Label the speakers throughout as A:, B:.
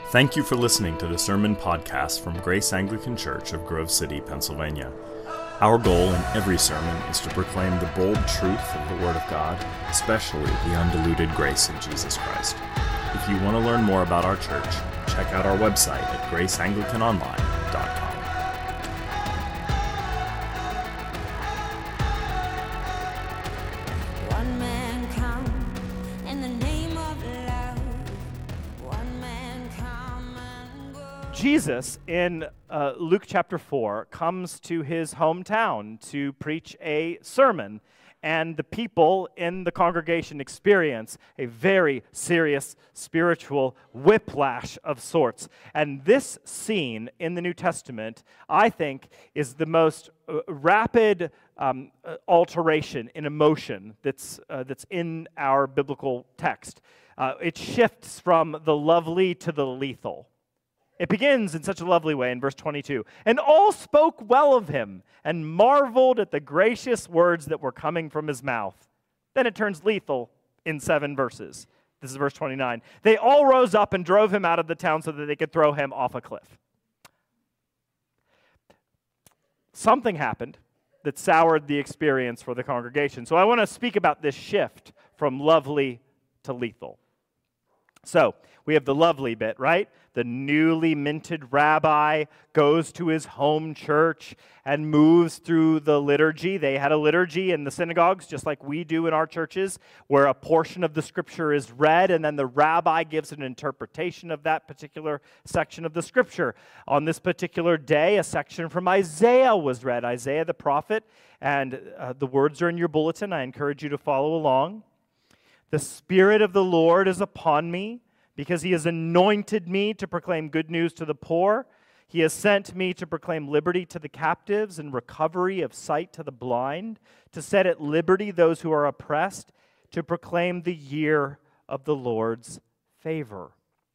A: Thank you for listening to the Sermon Podcast from Grace Anglican Church of Grove City, Pennsylvania. Our goal in every sermon is to proclaim the bold truth of the Word of God, especially the undiluted grace of Jesus Christ. If you want to learn more about our church, check out our website at graceanglicanonline.com.
B: One man come in the name of love. One man come and go.
C: Jesus, in Luke chapter 4, comes to his hometown to preach a sermon, and the people in the congregation experience a very serious spiritual whiplash of sorts. And this scene in the New Testament, I think, is the most rapid alteration in emotion that's in our biblical text. It shifts from the lovely to the lethal. It begins in such a lovely way in verse 22. And all spoke well of him and marveled at the gracious words that were coming from his mouth. Then it turns lethal in 7 verses. This is verse 29. They all rose up and drove him out of the town so that they could throw him off a cliff. Something happened that soured the experience for the congregation. So I want to speak about this shift from lovely to lethal. So we have the lovely bit, right? The newly minted rabbi goes to his home church and moves through the liturgy. They had a liturgy in the synagogues, just like we do in our churches, where a portion of the scripture is read, and then the rabbi gives an interpretation of that particular section of the scripture. On this particular day, a section from Isaiah was read, Isaiah the prophet, and the words are in your bulletin. I encourage you to follow along. The Spirit of the Lord is upon me, because he has anointed me to proclaim good news to the poor. He has sent me to proclaim liberty to the captives and recovery of sight to the blind, to set at liberty those who are oppressed, to proclaim the year of the Lord's favor.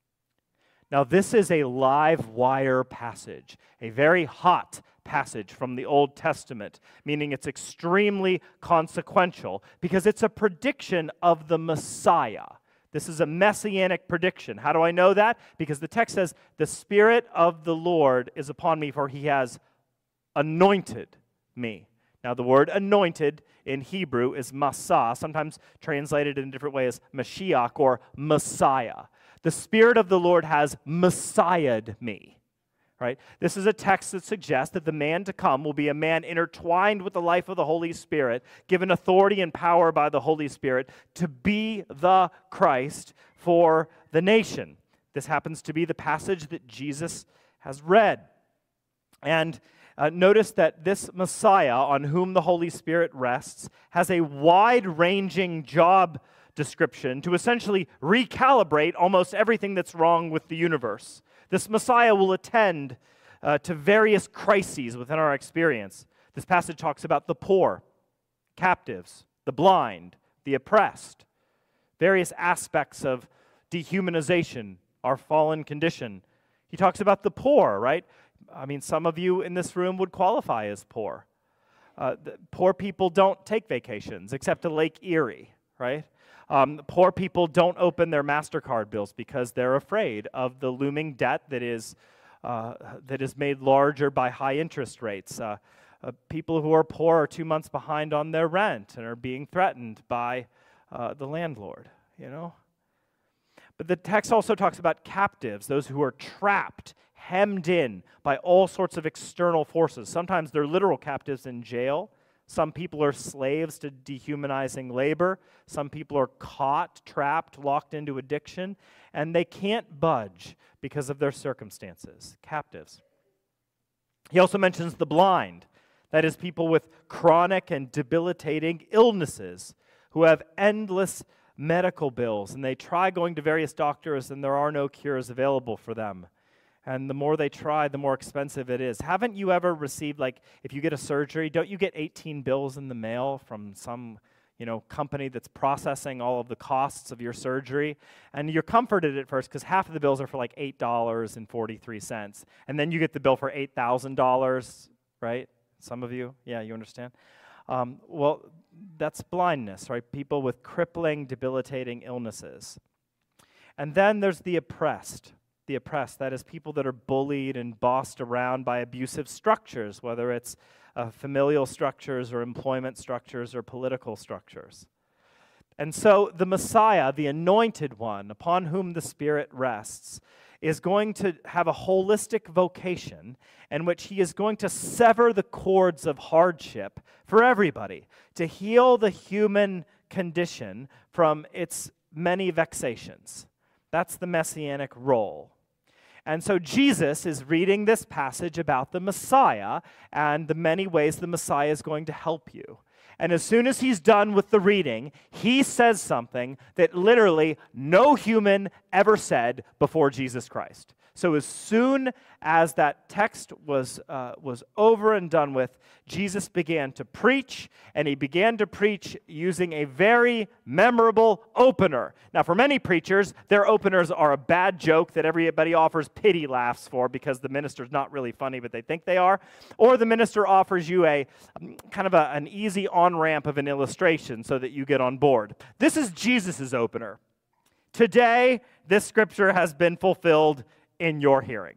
C: Now, this is a live wire passage, a very hot passage from the Old Testament, meaning it's extremely consequential because it's a prediction of the Messiah. This is a messianic prediction. How do I know that? Because the text says, the Spirit of the Lord is upon me, for he has anointed me. Now, the word anointed in Hebrew is Massa, sometimes translated in a different way as Mashiach or Messiah. The Spirit of the Lord has Messiahed me. Right? This is a text that suggests that the man to come will be a man intertwined with the life of the Holy Spirit, given authority and power by the Holy Spirit to be the Christ for the nation. This happens to be the passage that Jesus has read. And notice that this Messiah, on whom the Holy Spirit rests, has a wide-ranging job description to essentially recalibrate almost everything that's wrong with the universe. This Messiah will attend to various crises within our experience. This passage talks about the poor, captives, the blind, the oppressed, various aspects of dehumanization, our fallen condition. He talks about the poor, right? I mean, some of you in this room would qualify as poor. Poor people don't take vacations except to Lake Erie, right? Poor people don't open their MasterCard bills because they're afraid of the looming debt that is made larger by high interest rates. People who are poor are 2 months behind on their rent and are being threatened by the landlord, you know. But the text also talks about captives, those who are trapped, hemmed in by all sorts of external forces. Sometimes they're literal captives in jail. Some people are slaves to dehumanizing labor. Some people are caught, trapped, locked into addiction, and they can't budge because of their circumstances. Captives. He also mentions the blind. That is, people with chronic and debilitating illnesses who have endless medical bills, and they try going to various doctors, and there are no cures available for them. And the more they try, the more expensive it is. Haven't you ever received, like, if you get a surgery, don't you get 18 bills in the mail from some, company that's processing all of the costs of your surgery? And you're comforted at first because half of the bills are for like $8.43. And then you get the bill for $8,000, right? Some of you, yeah, you understand? Well, that's blindness, right? People with crippling, debilitating illnesses. And then there's the oppressed the oppressed. That is, people that are bullied and bossed around by abusive structures, whether it's familial structures or employment structures or political structures. And so the Messiah, the anointed one, upon whom the Spirit rests, is going to have a holistic vocation in which he is going to sever the cords of hardship for everybody, to heal the human condition from its many vexations. That's the messianic role. And so Jesus is reading this passage about the Messiah and the many ways the Messiah is going to help you. And as soon as he's done with the reading, he says something that literally no human ever said before Jesus Christ. So as soon as that text was over and done with, Jesus began to preach, and he began to preach using a very memorable opener. Now, for many preachers, their openers are a bad joke that everybody offers pity laughs for because the minister's not really funny, but they think they are. Or the minister offers you a kind of an easy on-ramp of an illustration so that you get on board. This is Jesus' opener. Today, this scripture has been fulfilled in your hearing.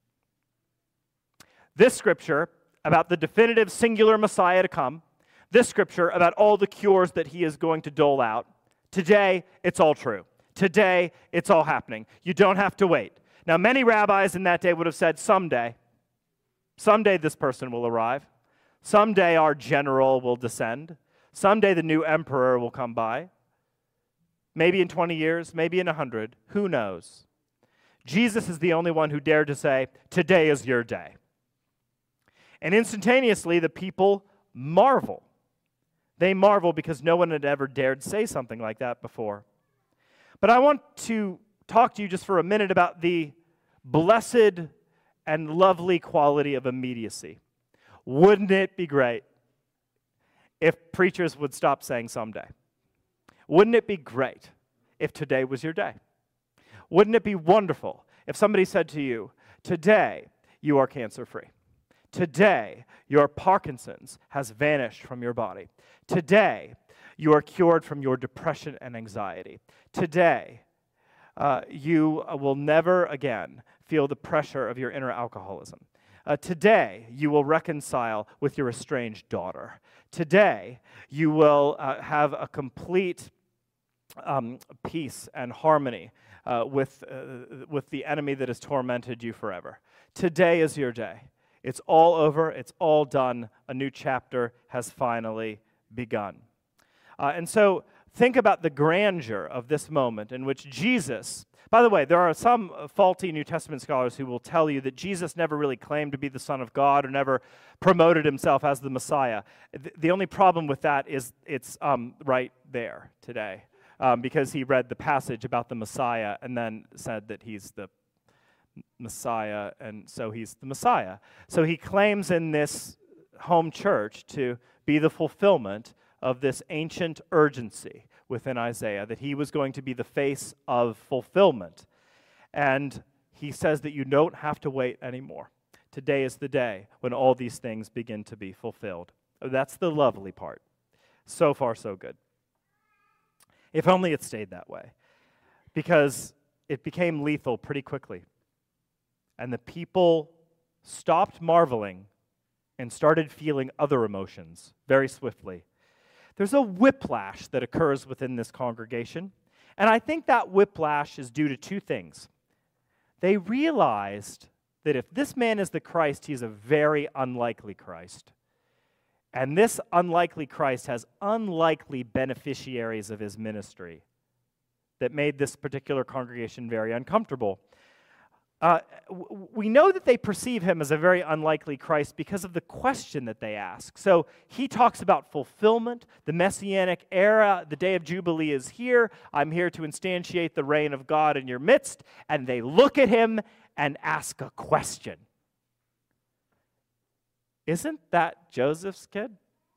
C: This scripture about the definitive singular Messiah to come, this scripture about all the cures that he is going to dole out, today it's all true. Today it's all happening. You don't have to wait. Now, many rabbis in that day would have said, someday this person will arrive. Someday our general will descend. Someday the new emperor will come by. Maybe in 20 years, maybe in 100, who knows? Jesus is the only one who dared to say, today is your day. And instantaneously, the people marvel. They marvel because no one had ever dared say something like that before. But I want to talk to you just for a minute about the blessed and lovely quality of immediacy. Wouldn't it be great if preachers would stop saying someday? Wouldn't it be great if today was your day? Wouldn't it be wonderful if somebody said to you, today you are cancer-free. Today your Parkinson's has vanished from your body. Today you are cured from your depression and anxiety. Today you will never again feel the pressure of your inner alcoholism. Today you will reconcile with your estranged daughter. Today you will have a complete peace and harmony with the enemy that has tormented you forever. Today is your day. It's all over. It's all done. A new chapter has finally begun. And so think about the grandeur of this moment in which Jesus, by the way, there are some faulty New Testament scholars who will tell you that Jesus never really claimed to be the Son of God or never promoted himself as the Messiah. The only problem with that is it's right there today. Because he read the passage about the Messiah and then said that he's the Messiah, and so he's the Messiah. So he claims in this home church to be the fulfillment of this ancient urgency within Isaiah, that he was going to be the face of fulfillment. And he says that you don't have to wait anymore. Today is the day when all these things begin to be fulfilled. That's the lovely part. So far, so good. If only it stayed that way, because it became lethal pretty quickly. And the people stopped marveling and started feeling other emotions very swiftly. There's a whiplash that occurs within this congregation, and I think that whiplash is due to two things. They realized that if this man is the Christ, he's a very unlikely Christ. And this unlikely Christ has unlikely beneficiaries of his ministry that made this particular congregation very uncomfortable. We know that they perceive him as a very unlikely Christ because of the question that they ask. So he talks about fulfillment, the Messianic era, the day of Jubilee is here. I'm here to instantiate the reign of God in your midst. And they look at him and ask a question. Isn't that Joseph's kid?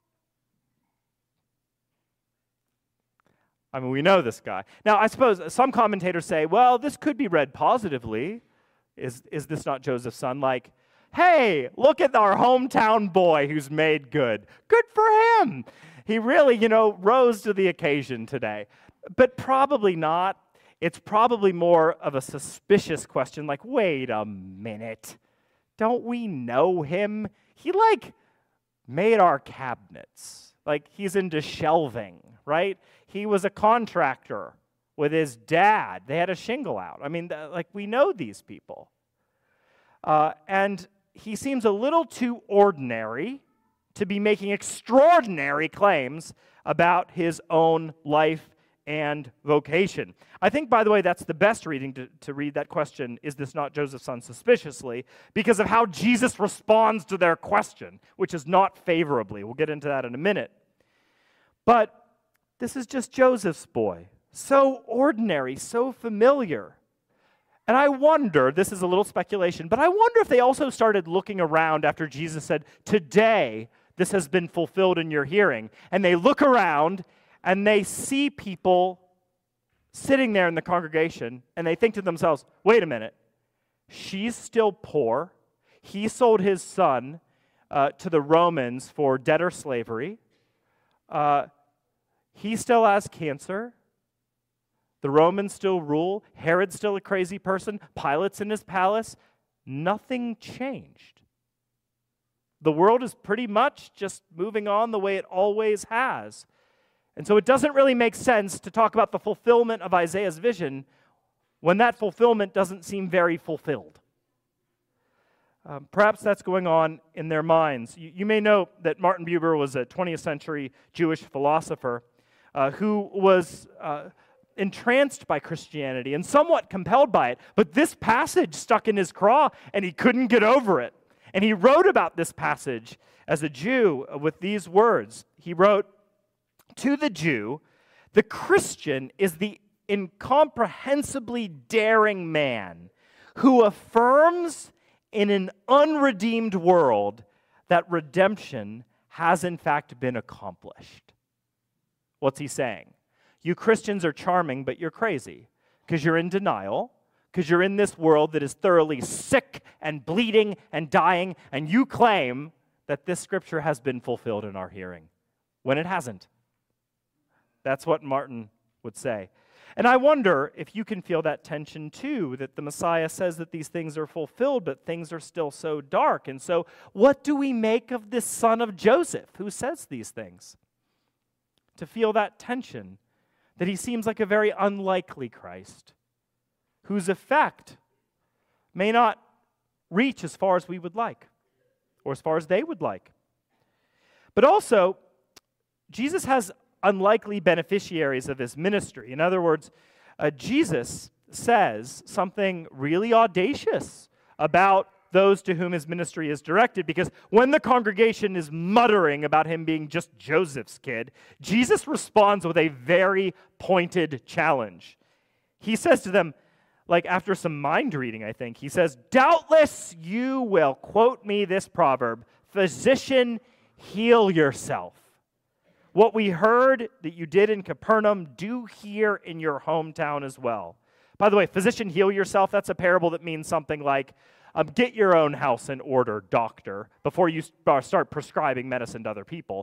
C: I mean, we know this guy. Now, I suppose some commentators say, well, this could be read positively. Is this not Joseph's son? Like, hey, look at our hometown boy who's made good. Good for him. He really, rose to the occasion today. But probably not. It's probably more of a suspicious question, like, wait a minute, don't we know him? He, made our cabinets. He's into shelving, right? He was a contractor with his dad. They had a shingle out. We know these people. And he seems a little too ordinary to be making extraordinary claims about his own life and vocation. I think, by the way, that's the best reading to read that question, is this not Joseph's son, suspiciously, because of how Jesus responds to their question, which is not favorably. We'll get into that in a minute. But this is just Joseph's boy, so ordinary, so familiar. And I wonder, this is a little speculation, but I wonder if they also started looking around after Jesus said, today this has been fulfilled in your hearing. And they look around and they see people sitting there in the congregation and they think to themselves, wait a minute, she's still poor. He sold his son to the Romans for debtor slavery. He still has cancer. The Romans still rule. Herod's still a crazy person. Pilate's in his palace. Nothing changed. The world is pretty much just moving on the way it always has. And so it doesn't really make sense to talk about the fulfillment of Isaiah's vision when that fulfillment doesn't seem very fulfilled. Perhaps that's going on in their minds. You may know that Martin Buber was a 20th century Jewish philosopher who was entranced by Christianity and somewhat compelled by it, but this passage stuck in his craw and he couldn't get over it. And he wrote about this passage as a Jew with these words. He wrote, "To the Jew, the Christian is the incomprehensibly daring man who affirms in an unredeemed world that redemption has in fact been accomplished." What's he saying? You Christians are charming, but you're crazy because you're in denial, because you're in this world that is thoroughly sick and bleeding and dying, and you claim that this scripture has been fulfilled in our hearing when it hasn't. That's what Martin would say. And I wonder if you can feel that tension too, that the Messiah says that these things are fulfilled, but things are still so dark. And so what do we make of this son of Joseph who says these things? To feel that tension, that he seems like a very unlikely Christ, whose effect may not reach as far as we would like, or as far as they would like. But also, Jesus has unlikely beneficiaries of his ministry. In other words, Jesus says something really audacious about those to whom his ministry is directed, because when the congregation is muttering about him being just Joseph's kid, Jesus responds with a very pointed challenge. He says to them, after some mind reading, I think, he says, "Doubtless you will quote me this proverb, 'Physician, heal yourself. What we heard that you did in Capernaum, do here in your hometown as well.'" By the way, physician, heal yourself, that's a parable that means something like, get your own house in order, doctor, before you start prescribing medicine to other people.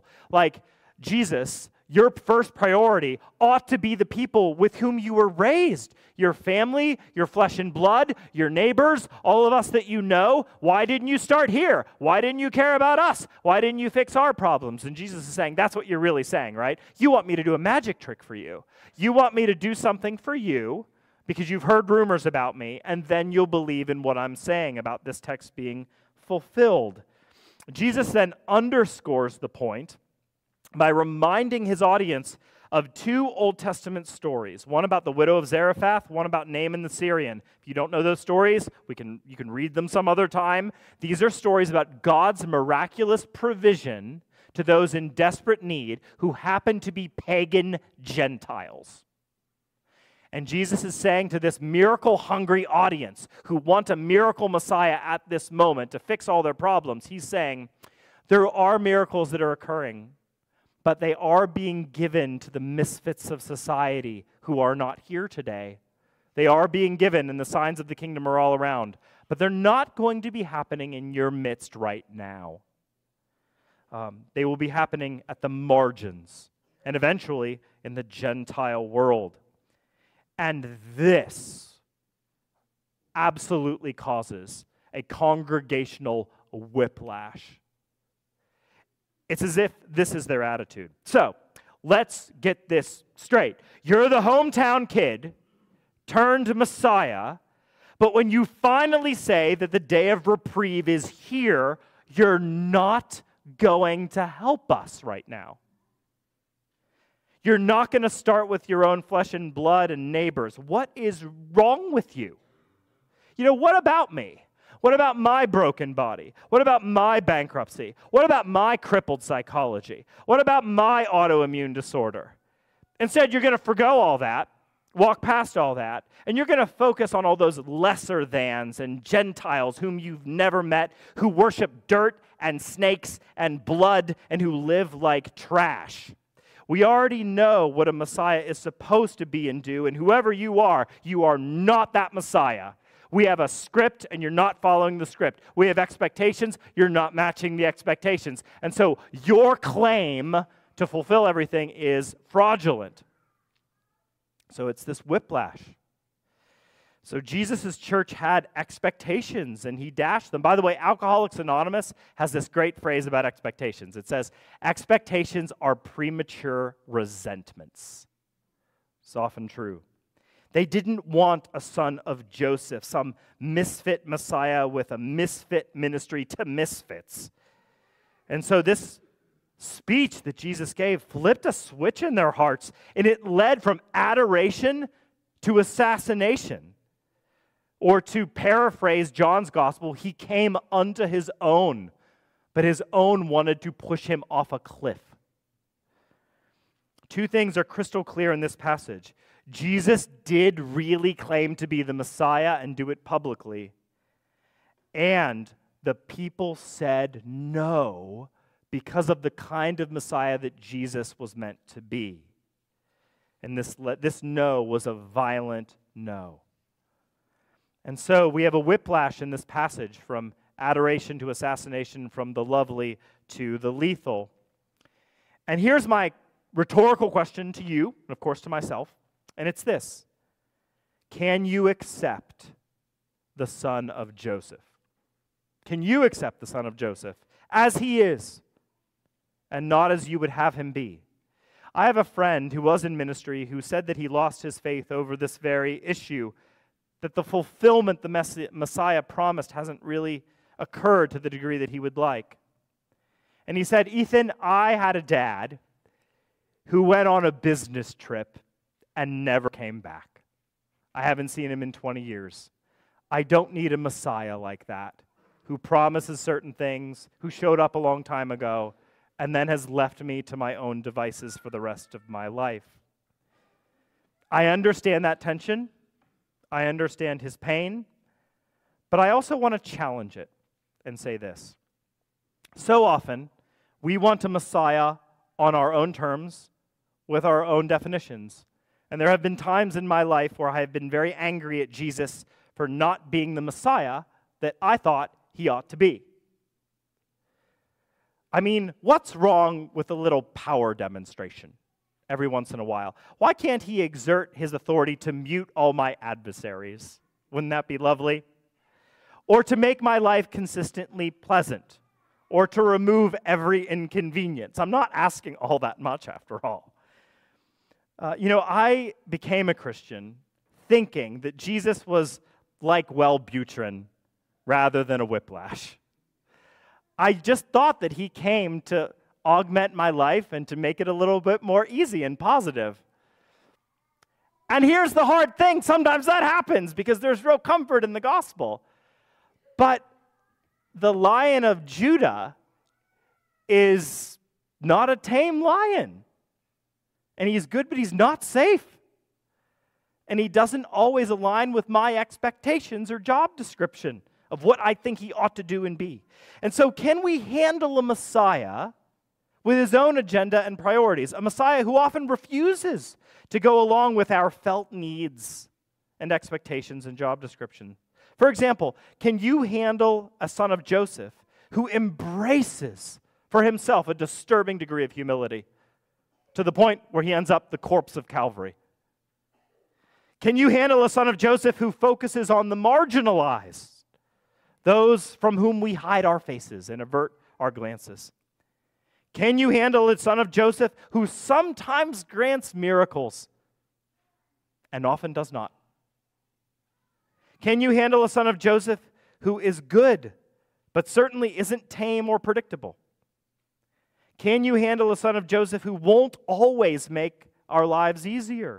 C: Jesus, your first priority ought to be the people with whom you were raised. Your family, your flesh and blood, your neighbors, all of us that you know. Why didn't you start here? Why didn't you care about us? Why didn't you fix our problems? And Jesus is saying, that's what you're really saying, right? You want me to do a magic trick for you. You want me to do something for you because you've heard rumors about me, and then you'll believe in what I'm saying about this text being fulfilled. Jesus then underscores the point by reminding his audience of two Old Testament stories, one about the widow of Zarephath, one about Naaman the Syrian. If you don't know those stories, you can read them some other time. These are stories about God's miraculous provision to those in desperate need who happen to be pagan Gentiles. And Jesus is saying to this miracle-hungry audience who want a miracle Messiah at this moment to fix all their problems, he's saying, there are miracles that are occurring, but they are being given to the misfits of society who are not here today. They are being given, and the signs of the kingdom are all around, but they're not going to be happening in your midst right now. They will be happening at the margins, and eventually in the Gentile world. And this absolutely causes a congregational whiplash. It's as if this is their attitude. So, let's get this straight. You're the hometown kid turned Messiah, but when you finally say that the day of reprieve is here, you're not going to help us right now. You're not going to start with your own flesh and blood and neighbors. What is wrong with you? What about me? What about my broken body? What about my bankruptcy? What about my crippled psychology? What about my autoimmune disorder? Instead, you're going to forgo all that, walk past all that, and you're going to focus on all those lesser thans and Gentiles whom you've never met, who worship dirt and snakes and blood and who live like trash. We already know what a Messiah is supposed to be and do, and whoever you are not that Messiah. We have a script, and you're not following the script. We have expectations, you're not matching the expectations. And so your claim to fulfill everything is fraudulent. So it's this whiplash. So Jesus' church had expectations, and he dashed them. By the way, Alcoholics Anonymous has this great phrase about expectations. It says, expectations are premature resentments. It's often true. They didn't want a son of Joseph, some misfit Messiah with a misfit ministry to misfits. And so this speech that Jesus gave flipped a switch in their hearts, and it led from adoration to assassination. Or to paraphrase John's gospel, he came unto his own, but his own wanted to push him off a cliff. Two things are crystal clear in this passage. Jesus did really claim to be the Messiah and do it publicly. And the people said no because of the kind of Messiah that Jesus was meant to be. And this no was a violent no. And so we have a whiplash in this passage from adoration to assassination, from the lovely to the lethal. And here's my rhetorical question to you, and of course to myself, and it's this. Can you accept the son of Joseph? Can you accept the son of Joseph as he is and not as you would have him be? I have a friend who was in ministry who said that he lost his faith over this very issue, that the fulfillment the Messiah promised hasn't really occurred to the degree that he would like. And he said, Ethan, I had a dad who went on a business trip and never came back. I haven't seen him in 20 years. I don't need a Messiah like that, who promises certain things, who showed up a long time ago, and then has left me to my own devices for the rest of my life. I understand that tension. I understand his pain. But I also want to challenge it and say this. So often, we want a Messiah on our own terms, with our own definitions. And there have been times in my life where I have been very angry at Jesus for not being the Messiah that I thought he ought to be. I mean, what's wrong with a little power demonstration every once in a while? Why can't he exert his authority to mute all my adversaries? Wouldn't that be lovely? Or to make my life consistently pleasant? Or to remove every inconvenience? I'm not asking all that much after all. I became a Christian thinking that Jesus was like Wellbutrin rather than a whiplash. I just thought that he came to augment my life and to make it a little bit more easy and positive. And here's the hard thing. Sometimes that happens because there's real comfort in the gospel. But the Lion of Judah is not a tame lion. And he's good, but he's not safe. And he doesn't always align with my expectations or job description of what I think he ought to do and be. And so can we handle a Messiah with his own agenda and priorities? A Messiah who often refuses to go along with our felt needs and expectations and job description. For example, can you handle a son of Joseph who embraces for himself a disturbing degree of humility, to the point where he ends up the corpse of Calvary? Can you handle a son of Joseph who focuses on the marginalized, those from whom we hide our faces and avert our glances? Can you handle a son of Joseph who sometimes grants miracles and often does not? Can you handle a son of Joseph who is good, but certainly isn't tame or predictable? Can you handle a son of Joseph who won't always make our lives easier?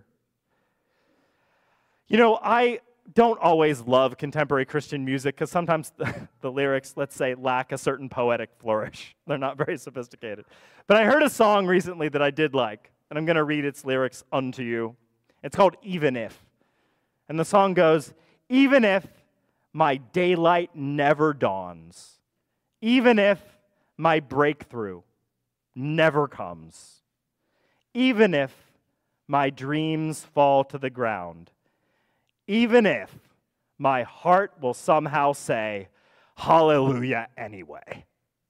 C: You know, I don't always love contemporary Christian music because sometimes the lyrics, let's say, lack a certain poetic flourish. They're not very sophisticated. But I heard a song recently that I did like, and I'm going to read its lyrics unto you. It's called Even If. And the song goes, even if my daylight never dawns, even if my breakthrough never comes, even if my dreams fall to the ground, even if my heart will somehow say, hallelujah anyway.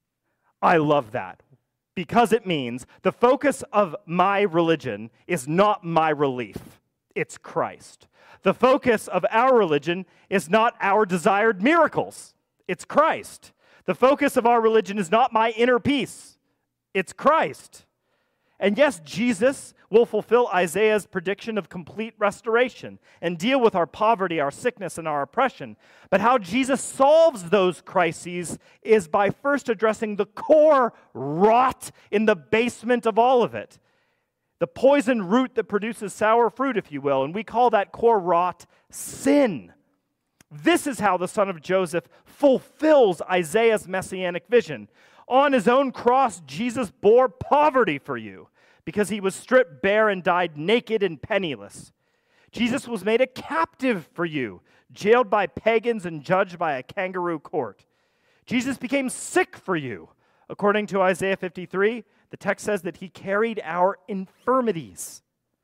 C: I love that because it means the focus of my religion is not my relief, it's Christ. The focus of our religion is not our desired miracles, it's Christ. The focus of our religion is not my inner peace, it's Christ. And yes, Jesus will fulfill Isaiah's prediction of complete restoration and deal with our poverty, our sickness, and our oppression. But how Jesus solves those crises is by first addressing the core rot in the basement of all of it. The poison root that produces sour fruit, if you will, and we call that core rot sin. This is how the son of Joseph fulfills Isaiah's messianic vision. On his own cross, Jesus bore poverty for you because he was stripped bare and died naked and penniless. Jesus was made a captive for you, jailed by pagans and judged by a kangaroo court. Jesus became sick for you. According to Isaiah 53, the text says that he carried our infirmities.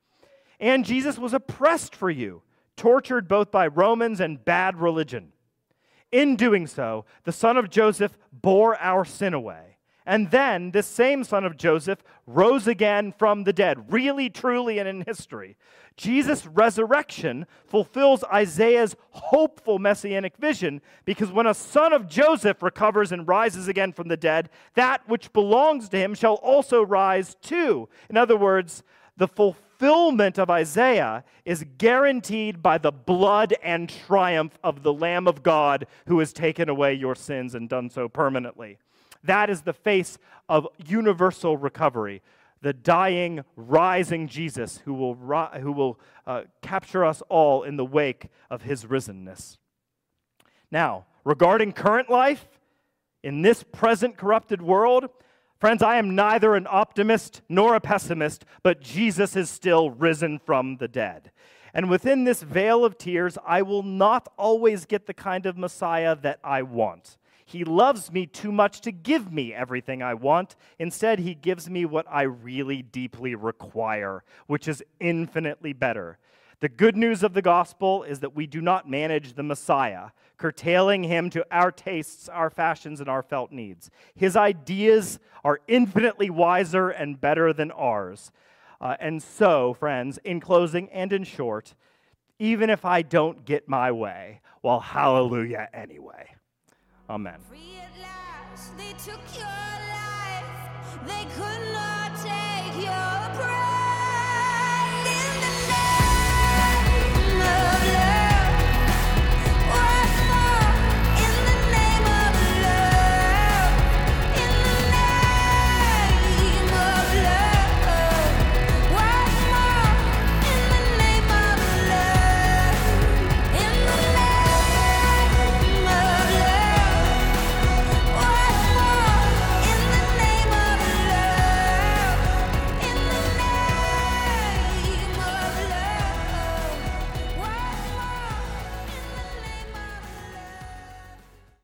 C: And Jesus was oppressed for you, tortured both by Romans and bad religion. In doing so, the son of Joseph bore our sin away. And then this same son of Joseph rose again from the dead, really, truly, and in history. Jesus' resurrection fulfills Isaiah's hopeful messianic vision because when a son of Joseph recovers and rises again from the dead, that which belongs to him shall also rise too. In other words, the fulfillment of Isaiah is guaranteed by the blood and triumph of the Lamb of God who has taken away your sins and done so permanently. That is the face of universal recovery, the dying, rising Jesus who will capture us all in the wake of his risenness. Now, regarding current life, in this present corrupted world, friends, I am neither an optimist nor a pessimist, but Jesus is still risen from the dead. And within this veil of tears, I will not always get the kind of Messiah that I want. He loves me too much to give me everything I want. Instead, he gives me what I really deeply require, which is infinitely better. The good news of the gospel is that we do not manage the Messiah, curtailing him to our tastes, our fashions, and our felt needs. His ideas are infinitely wiser and better than ours. And so, friends, in closing and in short, even if I don't get my way, well, hallelujah anyway. Amen.
B: Free at last, they took your life. They could not take your breath.